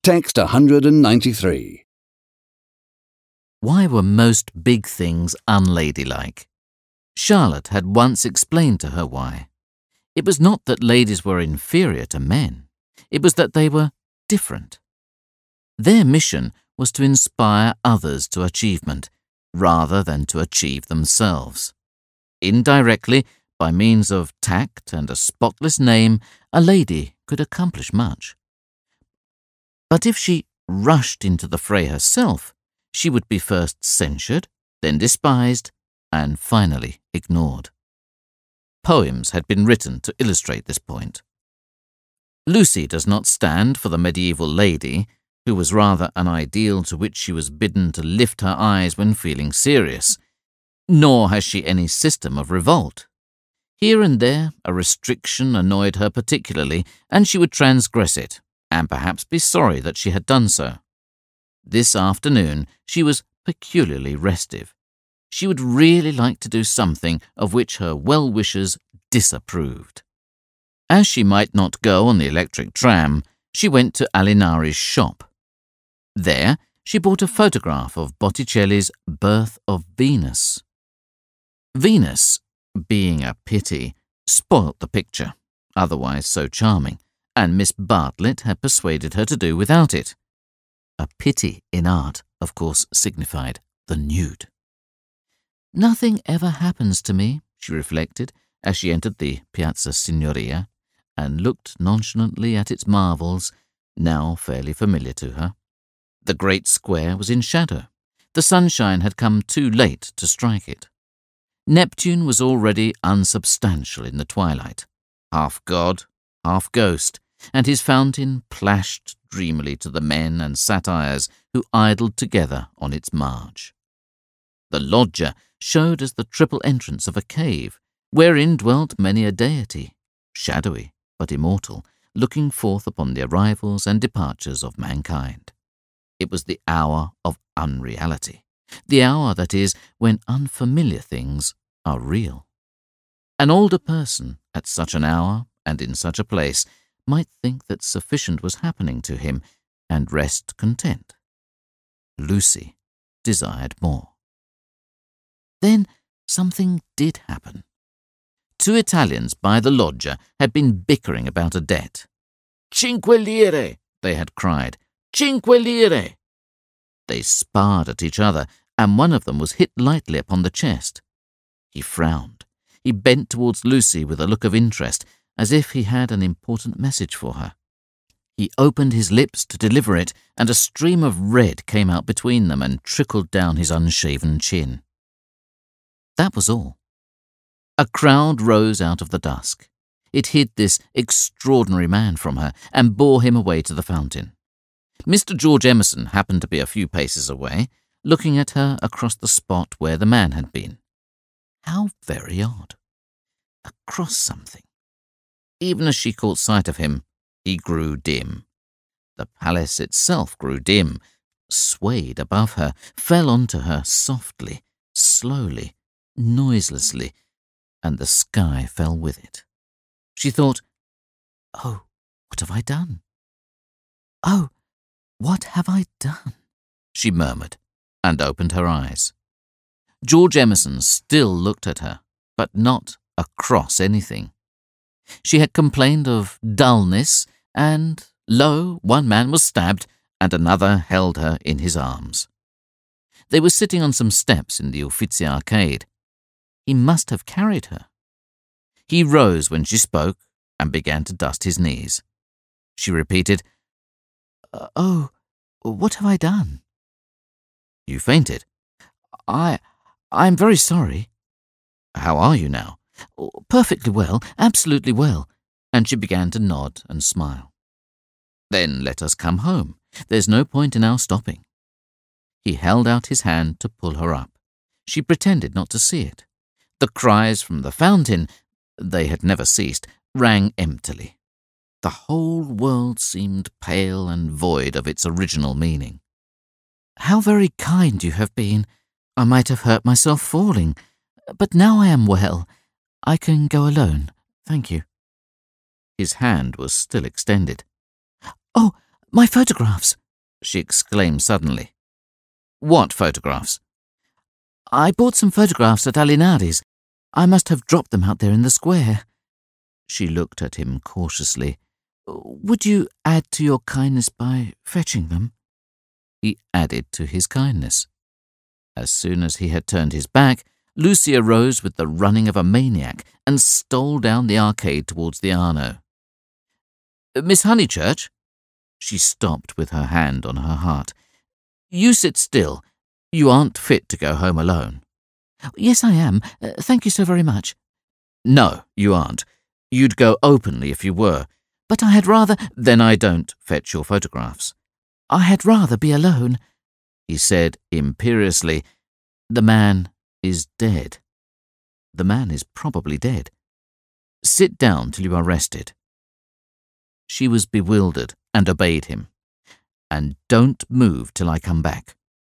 Text 193. Why were most big things unladylike? Charlotte had once explained to her why. It was not that ladies were inferior to men. It was that they were different. Their mission was to inspire others to achievement, rather than to achieve themselves. Indirectly, by means of tact and a spotless name, a lady could accomplish much. But if she rushed into the fray herself, she would be first censured, then despised, and finally ignored. Poems had been written to illustrate this point. Lucy does not stand for the medieval lady, who was rather an ideal to which she was bidden to lift her eyes when feeling serious, nor has she any system of revolt. Here and there a restriction annoyed her particularly, and she would transgress it, and perhaps be sorry that she had done so. This afternoon she was peculiarly restive. She would really like to do something of which her well-wishers disapproved. As she might not go on the electric tram, she went to Alinari's shop. There she bought a photograph of Botticelli's Birth of Venus. Venus, being a pity, spoilt the picture, otherwise so charming, and Miss Bartlett had persuaded her to do without it. A pity in art, of course, signified the nude. Nothing ever happens to me, she reflected, as she entered the Piazza Signoria, and looked nonchalantly at its marvels, now fairly familiar to her. The great square was in shadow. The sunshine had come too late to strike it. Neptune was already unsubstantial in the twilight, half god, half ghost, and his fountain plashed dreamily to the men and satyrs who idled together on its marge. The loggia showed as the triple entrance of a cave, wherein dwelt many a deity, shadowy but immortal, looking forth upon the arrivals and departures of mankind. It was the hour of unreality, the hour, that is, when unfamiliar things are real. An older person, at such an hour and in such a place, might think that sufficient was happening to him and rest content. Lucy desired more. Then something did happen. Two Italians by the loggia had been bickering about a debt. "Cinque lire," they had cried. "Cinque lire." They sparred at each other, and one of them was hit lightly upon the chest. He frowned. He bent towards Lucy with a look of interest, as if he had an important message for her. He opened his lips to deliver it, and a stream of red came out between them and trickled down his unshaven chin. That was all. A crowd rose out of the dusk. It hid this extraordinary man from her and bore him away to the fountain. Mr. George Emerson happened to be a few paces away, looking at her across the spot where the man had been. How very odd. Across something. Even as she caught sight of him, he grew dim. The palace itself grew dim, swayed above her, fell onto her softly, slowly, noiselessly, and the sky fell with it. She thought, "Oh, what have I done? Oh, what have I done?" she murmured, and opened her eyes. George Emerson still looked at her, but not across anything. She had complained of dullness, and, lo, one man was stabbed, and another held her in his arms. They were sitting on some steps in the Uffizi Arcade. He must have carried her. He rose when she spoke and began to dust his knees. She repeated, "Oh, what have I done?" "You fainted." I'm very sorry." "How are you now?" "Perfectly well, absolutely well," and she began to nod and smile. "Then let us come home. There's no point in our stopping." He held out his hand to pull her up. She pretended not to see it. The cries from the fountain, they had never ceased, rang emptily. The whole world seemed pale and void of its original meaning. "How very kind you have been. I might have hurt myself falling, but now I am well. I can go alone, thank you." His hand was still extended. "Oh, My photographs!" she exclaimed suddenly. "What photographs?" "I bought some photographs at Alinari's. I must have dropped them out there in the square." She looked at him cautiously. "Would you add to your kindness by fetching them?" He added to his kindness. As soon as he had turned his back, Lucy arose with the running of a maniac and stole down the arcade towards the Arno. "Miss Honeychurch?" She stopped with her hand on her heart. "You sit still. You aren't fit to go home alone." "Yes, I am. Thank you so very much." "No, you aren't. You'd go openly if you were. But I had rather—" "Then I don't fetch your photographs." "I had rather be alone," he said imperiously. "The man is dead. The man is probably dead. Sit down till you are rested." She was bewildered and obeyed him. "And don't move till I come back."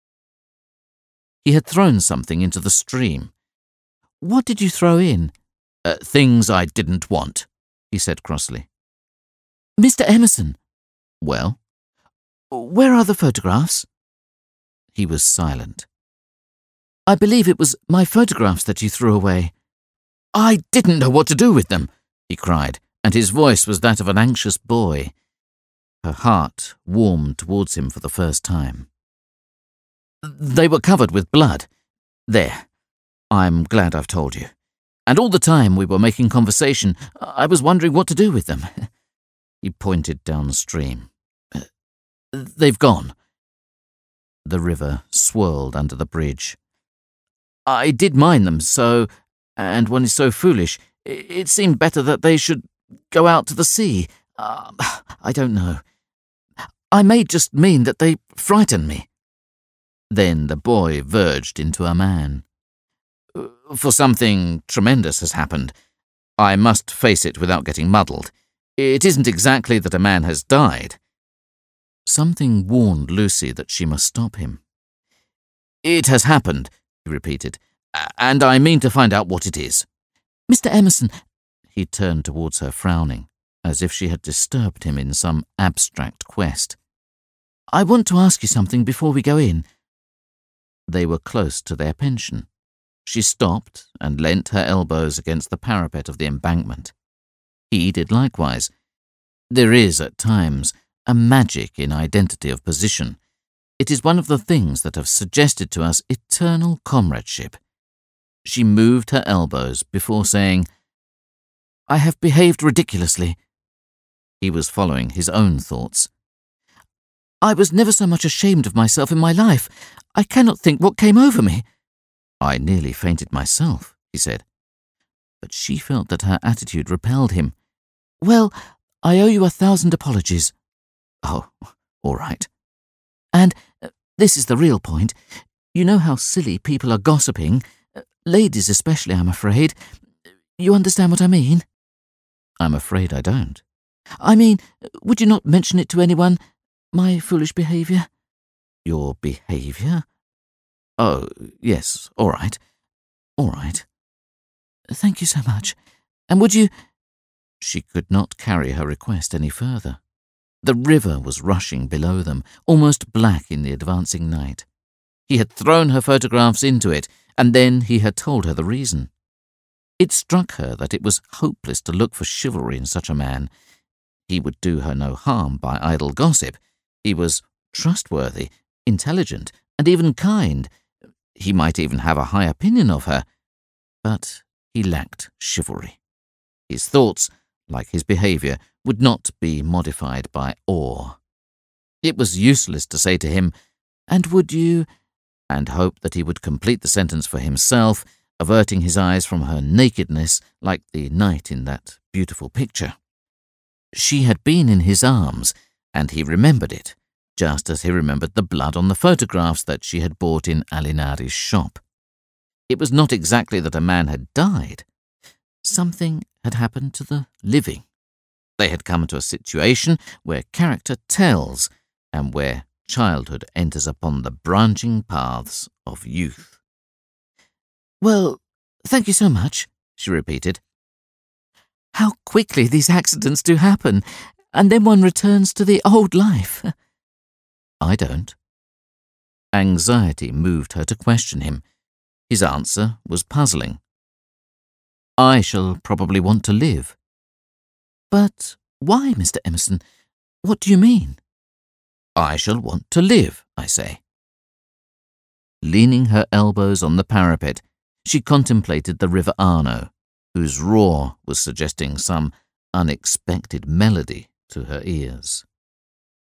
He had thrown something into the stream. "What did you throw in?" Things I didn't want," he said crossly. "Mr. Emerson." "Well?" "Where are the photographs?" He was silent. "I believe it was my photographs that you threw away." "I didn't know what to do with them," he cried, and his voice was that of an anxious boy. Her heart warmed towards him for the first time. "They were covered with blood. There. I'm glad I've told you. And all the time we were making conversation, I was wondering what to do with them." He pointed downstream. "They've gone." The river swirled under the bridge. "I did mind them so, and one is so foolish. It seemed better that they should go out to the sea. I don't know. I may just mean that they frightened me." Then the boy verged into a man. "For something tremendous has happened. I must face it without getting muddled. It isn't exactly that a man has died." Something warned Lucy that she must stop him. "It has happened," he repeated, "and I mean to find out what it is." "Mr. Emerson," he turned towards her, frowning, as if she had disturbed him in some abstract quest. "I want to ask you something before we go in." They were close to their pension. She stopped and leant her elbows against the parapet of the embankment. He did likewise. There is, at times, a magic in identity of position. It is one of the things that have suggested to us eternal comradeship. She moved her elbows before saying, "I have behaved ridiculously." He was following his own thoughts. "I was never so much ashamed of myself in my life. I cannot think what came over me." "I nearly fainted myself," he said. But she felt that her attitude repelled him. "Well, I owe you 1,000 apologies." "Oh, all right." "And this is the real point. You know how silly people are gossiping. Ladies especially, I'm afraid. You understand what I mean?" "I'm afraid I don't." "I mean, would you not mention it to anyone? My foolish behaviour?" "Your behaviour? Oh, yes, all right. All right." "Thank you so much. And would you—" She could not carry her request any further. The river was rushing below them, almost black in the advancing night. He had thrown her photographs into it, and then he had told her the reason. It struck her that it was hopeless to look for chivalry in such a man. He would do her no harm by idle gossip. He was trustworthy, intelligent, and even kind. He might even have a high opinion of her. But he lacked chivalry. His thoughts, like his behaviour, would not be modified by awe. It was useless to say to him, "And would you—" and hope that he would complete the sentence for himself, averting his eyes from her nakedness like the night in that beautiful picture. She had been in his arms, and he remembered it, just as he remembered the blood on the photographs that she had bought in Alinari's shop. It was not exactly that a man had died. Something had happened to the living. They had come to a situation where character tells, and where childhood enters upon the branching paths of youth. "Well, thank you so much," she repeated. "How quickly these accidents do happen. and then one returns to the old life. I don't. Anxiety moved her to question him. His answer was puzzling. I shall probably want to live. But why, Mr. Emerson? What do you mean? I shall want to live, I say. Leaning her elbows on the parapet, she contemplated the River Arno, whose roar was suggesting some unexpected melody to her ears.